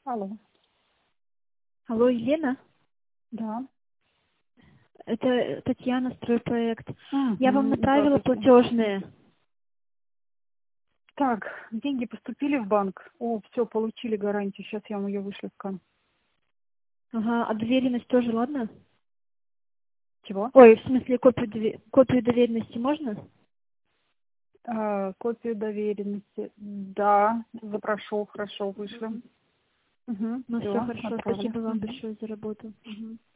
Алло. Алло, Елена? Да. Это Татьяна, стройпроект. Я вам Мгм. направила Здравствуйте. платежные. Так, деньги поступили в банк. О, все, получили гарантию. Сейчас я вам ее вышлю в скан. Ага, а доверенность тоже, ладно? Чего? Ой, в смысле, копию доверенности можно? Копию доверенности. Да, запрошу, хорошо, вышлю. Угу. Ну, все Все, хорошо. отправлю. Спасибо вам Угу. большое за работу. Мгм.